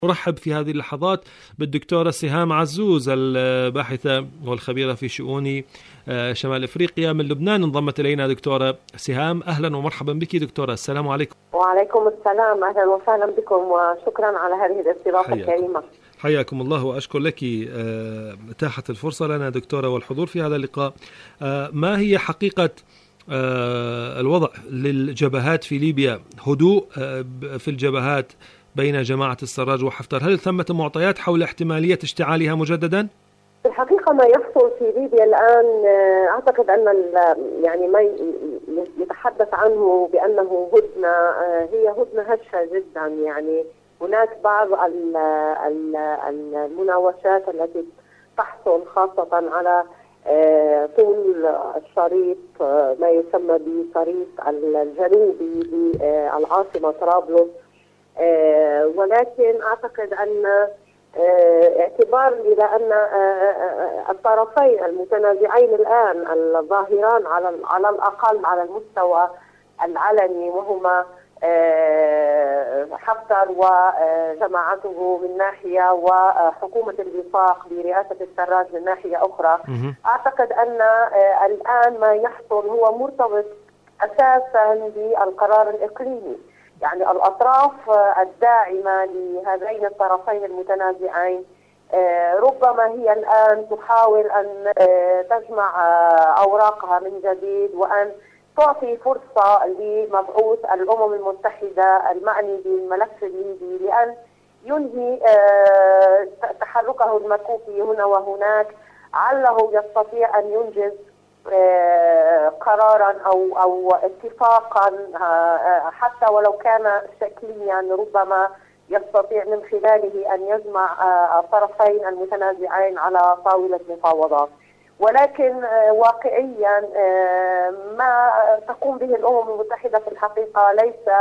أرحب في هذه اللحظات بالدكتورة سهام عزوز، الباحثة والخبيرة في شؤون شمال أفريقيا من لبنان. انضمت إلينا دكتورة سهام، أهلا ومرحبا بك دكتورة. السلام عليكم. وعليكم السلام، أهلا وسهلا بكم وشكرا على هذه الاستضافة الكريمة. حياكم الله وأشكر لك إتاحة الفرصة لنا دكتورة والحضور في هذا اللقاء. ما هي حقيقة الوضع للجبهات في ليبيا؟ هدوء في الجبهات بين جماعة السراج وحفتر، هل ثمة معطيات حول احتمالية اشتعالها مجددا؟ في الحقيقة ما يحصل في ليبيا الآن أعتقد أن يعني ما يتحدث عنه بأنه هدنة، هي هدنة هشة جدا. يعني هناك بعض المناوشات التي تحصل خاصة على طول الشريط، ما يسمى بشريط الجنوبي بالعاصمة طرابلس، ولكن أعتقد أن اعتبار إلى أن الطرفين المتنازعين الآن الظاهران على الأقل على المستوى العلني، وهما حفتر وجماعته من ناحية وحكومة الوفاق برئاسة السراج من ناحية أخرى، أعتقد أن الآن ما يحصل هو مرتبط أساسا بالقرار الإقليمي. يعني الأطراف الداعمة لهذين الطرفين المتنازعين ربما هي الآن تحاول أن تجمع أوراقها من جديد، وأن تعطي فرصة لمبعوث الأمم المتحدة المعني بالملف الليبي لأن ينهي تحركه المكوكي هنا وهناك، عله يستطيع أن ينجز قرارا أو اتفاقا حتى ولو كان شكليا، ربما يستطيع من خلاله أن يجمع الطرفين المتنازعين على طاولة مفاوضات. ولكن واقعيا ما تقوم به الأمم المتحدة في الحقيقة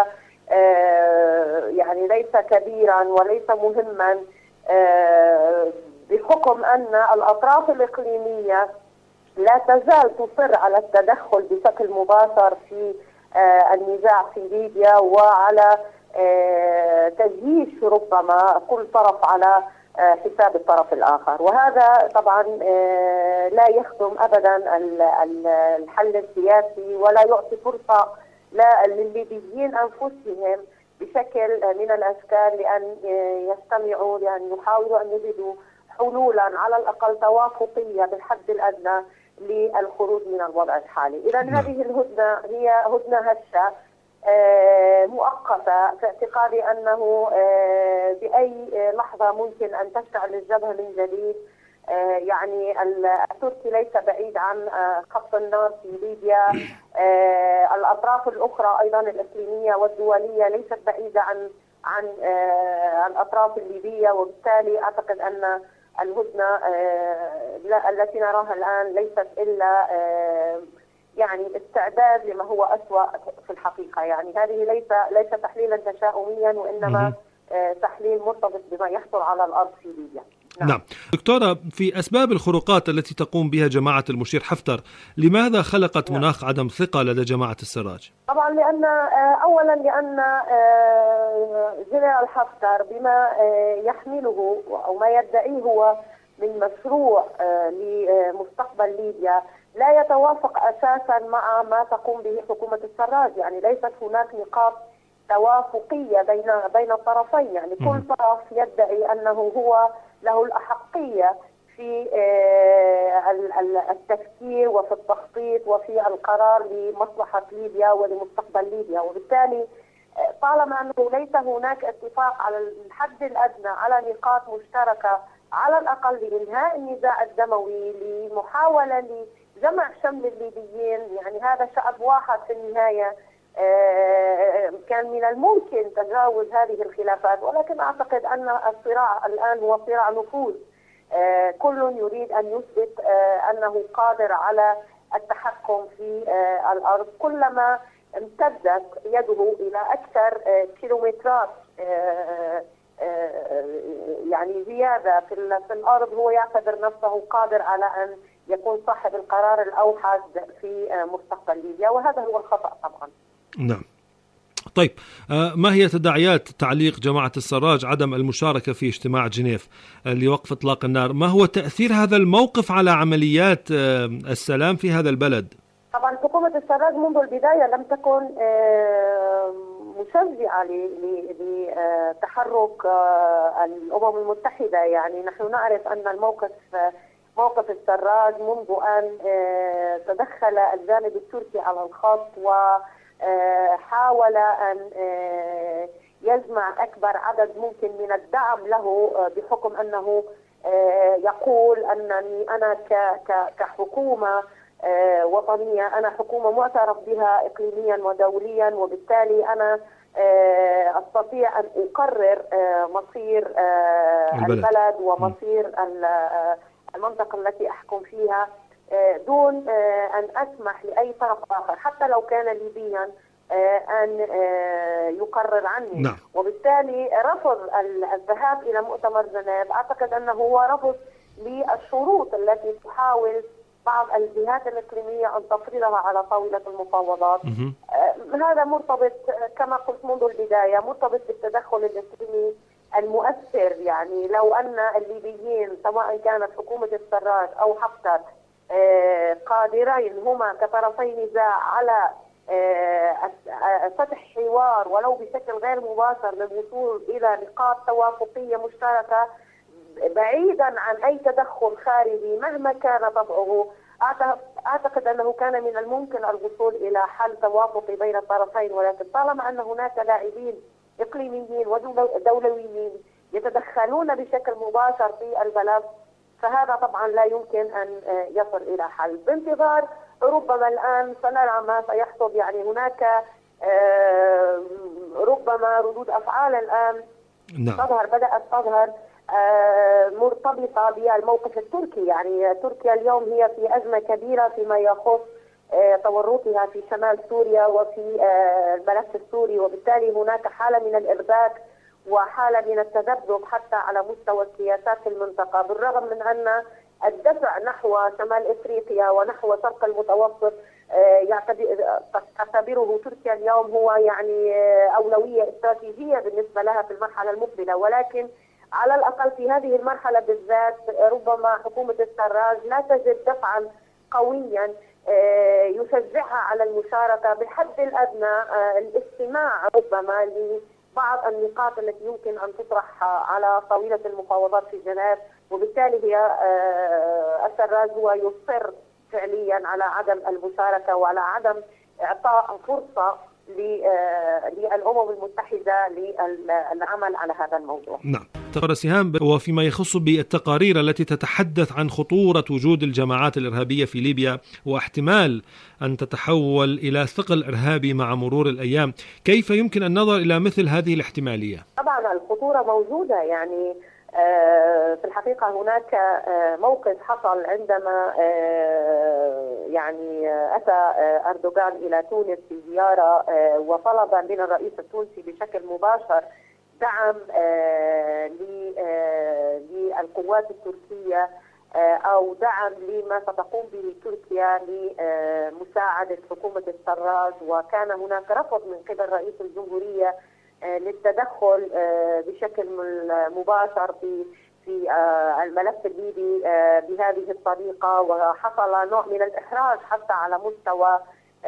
ليس كبيرا وليس مهما، بحكم أن الأطراف الإقليمية لا تزال تصر على التدخل بشكل مباشر في النزاع في ليبيا، وعلى تجييش ربما كل طرف على حساب الطرف الآخر، وهذا طبعا لا يخدم أبدا الحل السياسي ولا يعطي فرصة للليبيين أنفسهم بشكل من الأشكال لأن يستمعوا، لأن يحاولوا أن يجدوا حلولا على الأقل توافقية بالحد الأدنى للخروج من الوضع الحالي. إذا هذه الهدنة هي هدنة هشة مؤقتة، في اعتقادي أنه بأي لحظة ممكن أن تشتعل الجبهة من جديد. يعني التركي ليس بعيد عن خط النار في ليبيا، الأطراف الأخرى أيضا الإقليمية والدولية ليست بعيدة عن الأطراف الليبية، وبالتالي أعتقد أن الهدنة التي نراها الآن ليست إلا يعني استعداد لما هو أسوأ في الحقيقة. يعني هذه ليس تحليلا تشاؤميا، وإنما تحليل مرتبط بما يحصل على الأرض في ليبيا. نعم دكتورة، في أسباب الخروقات التي تقوم بها جماعة المشير حفتر، لماذا خلقت مناخ عدم ثقة لدى جماعة السراج؟ طبعا أولا لأن جنرال حفتر بما يحمله أو ما يدعيه هو من مشروع لمستقبل ليبيا لا يتوافق أساسا مع ما تقوم به حكومة السراج. يعني ليست هناك نقاط توافقية بين الطرفين. يعني كل طرف يدعي أنه هو له الأحقية في التفكير وفي التخطيط وفي القرار لمصلحة ليبيا ولمستقبل ليبيا، وبالتالي طالما أنه ليس هناك اتفاق على الحد الأدنى على نقاط مشتركة على الأقل لإنهاء النزاع الدموي، لمحاولة لجمع شمل الليبيين، يعني هذا شعب واحد في النهاية، كان من الممكن تجاوز هذه الخلافات. ولكن أعتقد أن الصراع الآن هو صراع نفوذ، كل يريد أن يثبت أنه قادر على التحكم في الأرض. كلما امتدت يده إلى أكثر كيلومترات يعني زيادة في الأرض، هو يعتبر نفسه قادر على أن يكون صاحب القرار الأوحد في مستقبل ليبيا، وهذا هو الخطأ طبعا. نعم. طيب، ما هي تداعيات تعليق جماعة السراج عدم المشاركة في اجتماع جنيف لوقف إطلاق النار؟ ما هو تأثير هذا الموقف على عمليات السلام في هذا البلد؟ طبعا حكومة السراج منذ البداية لم تكن مشجعة لتحرك الأمم المتحدة. يعني نحن نعرف أن موقف السراج منذ أن تدخل الجانب التركي على الخط وحاول أن يجمع أكبر عدد ممكن من الدعم له، بحكم أنه يقول أنني أنا كحكومة وطنية، أنا حكومة معترف بها إقليميا ودوليا، وبالتالي أنا أستطيع أن أقرر مصير البلد ومصير المنطقة التي أحكم فيها دون أن أسمح لأي طرف آخر حتى لو كان ليبيا أن يقرر عني. نعم. وبالتالي رفض الذهاب إلى مؤتمر جنيف أعتقد أنه هو رفض للشروط التي تحاول بعض الجهات الإقليمية أن تفرضها على طاولة المفاوضات. هذا مرتبط كما قلت منذ البداية، مرتبط بالتدخل الإقليمي المؤثر. يعني لو أن الليبيين سواء كانت حكومة السراج أو حفتر قادرين هما كطرفي نزاع على فتح حوار ولو بشكل غير مباشر للوصول إلى نقاط توافقية مشتركة بعيدا عن أي تدخل خارجي مهما كان طبعه، أعتقد أنه كان من الممكن الوصول إلى حل توافقي بين الطرفين. ولكن طالما أن هناك لاعبين إقليميين ودولويين يتدخلون بشكل مباشر في الملف، فهذا طبعا لا يمكن أن يصل إلى حل. بانتظار ربما الآن سنرى ما سيحصل. يعني هناك ربما ردود أفعال الآن بدأت تظهر مرتبطة بالموقف التركي. يعني تركيا اليوم هي في أزمة كبيرة فيما يخص تورطها في شمال سوريا وفي الملف السوري، وبالتالي هناك حالة من الإرباك وحالة من التذبذب حتى على مستوى السياسات في المنطقة، بالرغم من أن الدفع نحو شمال إفريقيا ونحو شرق المتوسط تعتبره تركيا اليوم هو يعني أولوية استراتيجية بالنسبة لها في المرحلة المقبلة. ولكن على الأقل في هذه المرحلة بالذات ربما حكومة السراج لا تجد دفعا قويا يشجعها على المشاركة، بالحد الأدنى الاستماع ربما لبعض النقاط التي يمكن أن تطرح على طاولة المفاوضات في جنيف. وبالتالي هي السراج هو يصر فعليا على عدم المشاركة وعلى عدم إعطاء فرصة للأمم المتحدة للعمل على هذا الموضوع. نعم. دكتورة سهام، وفيما يخص بالتقارير التي تتحدث عن خطورة وجود الجماعات الإرهابية في ليبيا واحتمال أن تتحول إلى ثقل إرهابي مع مرور الأيام، كيف يمكن النظر إلى مثل هذه الاحتمالية؟ طبعا الخطورة موجودة. يعني في الحقيقة هناك موقف حصل عندما يعني أتى أردوغان إلى تونس في زيارة وطلب من الرئيس التونسي بشكل مباشر دعم للقوات التركية أو دعم لما ستقوم به تركيا لمساعدة حكومة السراج. وكان هناك رفض من قبل رئيس الجمهورية للتدخل بشكل مباشر في الملف الليبي بهذه الطريقة، وحصل نوع من الإحراج حتى على مستوى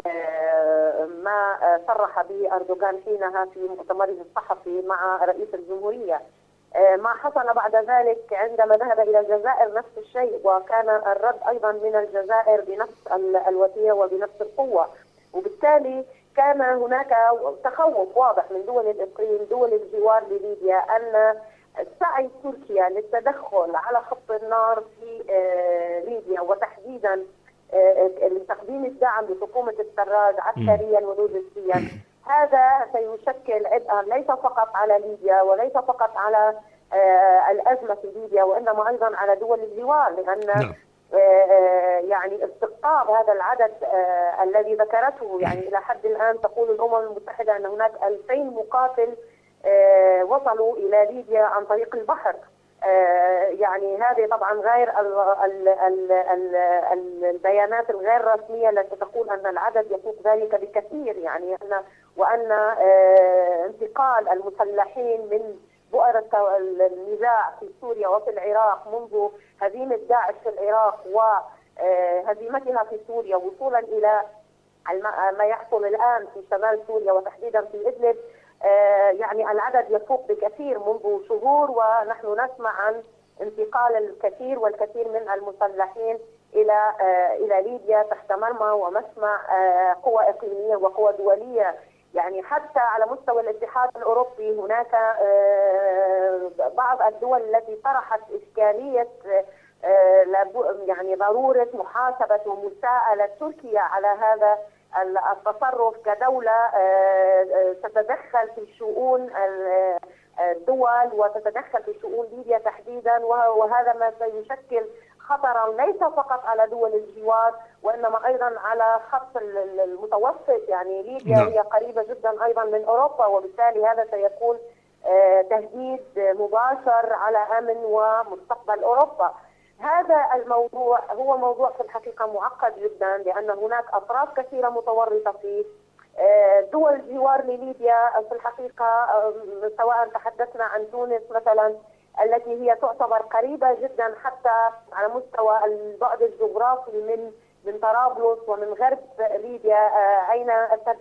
ما صرح به أردوغان حينها في مؤتمره الصحفي مع رئيس الجمهورية. ما حصل بعد ذلك عندما ذهب إلى الجزائر نفس الشيء، وكان الرد أيضا من الجزائر بنفس الوتيرة وبنفس القوة. وبالتالي كان هناك تخوف واضح من دول الإقليم، دول الجوار لليبيا، أن سعي تركيا للتدخل على خط النار في ليبيا وتحديدا لتقديم الدعم لحكومة السراج عسكريا ولوجستيا، هذا سيشكل عبئا ليس فقط على ليبيا وليس فقط على الأزمة في ليبيا، وإنما أيضا على دول الجوار، لأن يعني استقطاب هذا العدد الذي ذكرته، يعني إلى حد الآن تقول الأمم المتحدة أن هناك 2000 مقاتل وصلوا إلى ليبيا عن طريق البحر. يعني هذه طبعا غير البيانات الغير رسمية التي تقول أن العدد يفوق ذلك بكثير، يعني وأن انتقال المسلحين من بؤر النزاع في سوريا وفي العراق منذ هزيمة داعش في العراق وهزيمتها في سوريا وصولا إلى ما يحصل الآن في شمال سوريا وتحديدا في إدلب، يعني العدد يفوق بكثير منذ شهور، ونحن نسمع عن انتقال الكثير والكثير من المسلحين إلى ليبيا تحت مرمى ومسمع قوى إقليمية وقوى دولية. يعني حتى على مستوى الاتحاد الأوروبي هناك بعض الدول التي طرحت إشكالية يعني ضرورة محاسبة ومساءلة تركيا على هذا التصرف كدولة تتدخل في شؤون الدول وتتدخل في شؤون ليبيا تحديدا، وهذا ما سيشكل خطرا ليس فقط على دول الجوار وإنما أيضا على خط المتوسط. يعني ليبيا هي قريبة جدا أيضا من أوروبا، وبالتالي هذا سيكون تهديد مباشر على أمن ومستقبل أوروبا. هذا الموضوع هو موضوع في الحقيقة معقد جدا، لأن هناك أطراف كثيرة متورطة فيه. دول الجوار لليبيا في الحقيقة سواء تحدثنا عن تونس مثلا التي هي تعتبر قريبة جدا حتى على مستوى البعد الجغرافي من طرابلس ومن غرب ليبيا، أين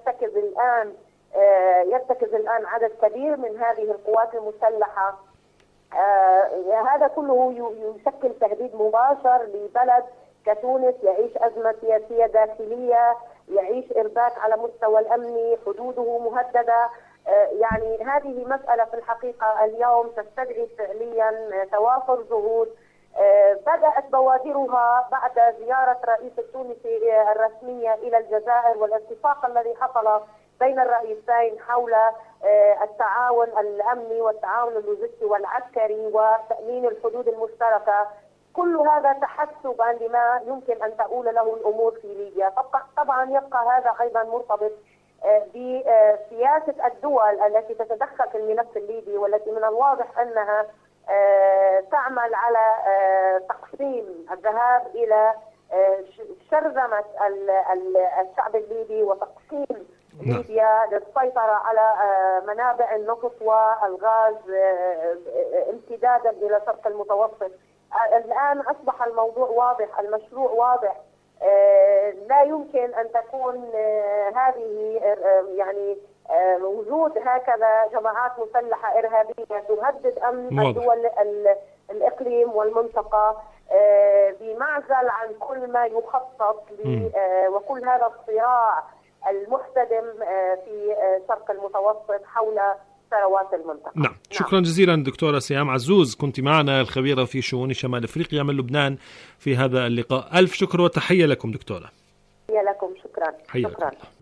يرتكز الآن عدد كبير من هذه القوات المسلحة. هذا كله يشكل تهديد مباشر لبلد كتونس يعيش أزمة سياسية داخلية، يعيش إرباك على مستوى الأمني، حدوده مهددة. يعني هذه مسألة في الحقيقة اليوم تستدعي فعليا توافر جهود بدأت بوادرها بعد زيارة الرئيس التونسي الرسمية إلى الجزائر والاتفاق الذي حصل بين الرئيسين حول التعاون الأمني والتعاون اللوجستي والعسكري وتأمين الحدود المشتركة. كل هذا تحسبا لما يمكن أن تؤول له الأمور في ليبيا. طبعا يبقى هذا أيضا مرتبط بسياسة الدول التي تتدخل في الملف الليبي، والتي من الواضح أنها تعمل على تقسيم الذهاب إلى شرذمة الشعب الليبي وتقسيم ليبيا للسيطرة على منابع النفط والغاز امتدادا إلى شرق المتوسط. الآن أصبح الموضوع واضح، المشروع واضح. لا يمكن أن تكون هذه يعني وجود هكذا جماعات مسلحة إرهابية تهدد أمن الدول الإقليم والمنطقة بمعزل عن كل ما يخطط وكل هذا الصراع المحتدم في شرق المتوسط حول ثروات المنطقة. نعم. شكرا جزيلا دكتورة سهام عزوز، كنت معنا الخبيرة في شؤون شمال أفريقيا من لبنان في هذا اللقاء. ألف شكر وتحية لكم دكتورة. تحية لكم. شكرا. شكرا.